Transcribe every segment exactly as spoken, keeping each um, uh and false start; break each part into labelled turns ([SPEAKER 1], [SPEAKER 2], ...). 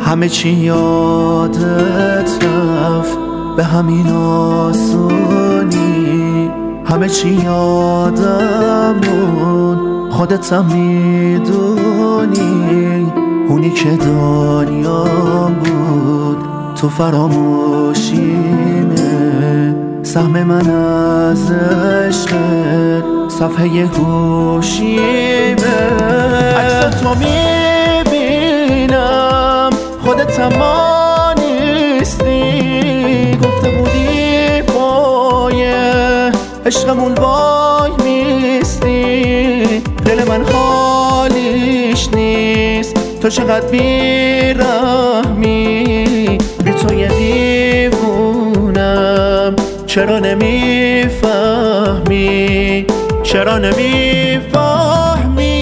[SPEAKER 1] همه چی یادت رفت به همین آسونی، همه چی یادم موند خودتم میدونی. اونی که دنیام بود تو فراموشیمه، سهم من از عشقت صفحه گوشیمه. عکس تو میبینم خودت ما نیستی، گفته بودی پای عشقمون وای میستی. دل من حالیش نیست، تو چقدر بیرحمی، بی تو یه دیوونم. چرا نمیفهمی، چرا نمیفهمی؟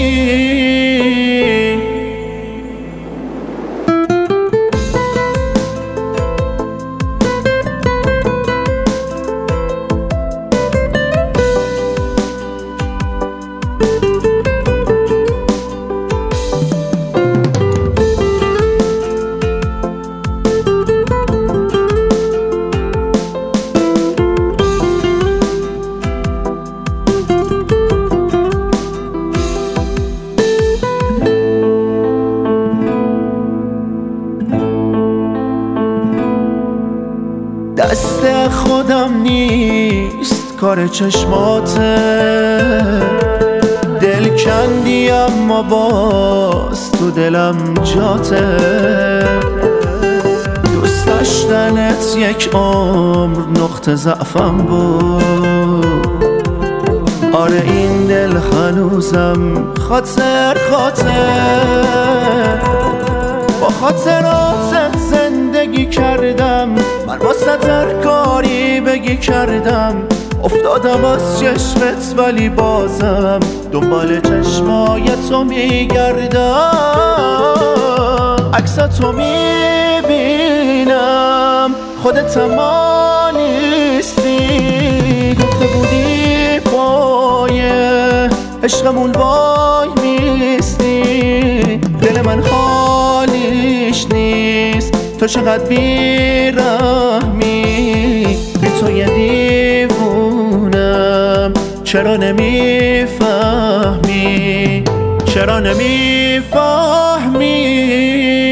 [SPEAKER 1] دست خودم نیست کار چشماته، دل کندی اما باز تو دلم جاته. دوست داشتنت یک عمر نقطه ضعفم بود، آره این دل هنوزم خاطر خاطر. با خاطراتت زندگی کردم، من واسه هر کاری بگی کردم. افتادم از چشمت ولی بازم دنبال چشمای تو میگردم. عکس تو میبینم خودت ما نیستی، گفته بودی پای عشقمون وای میستی. دل من حالیش نیست، تو چقدر بیرحمی، بی تو یه دیوونم. چرا نمیفهمی، چرا نمیفهمی؟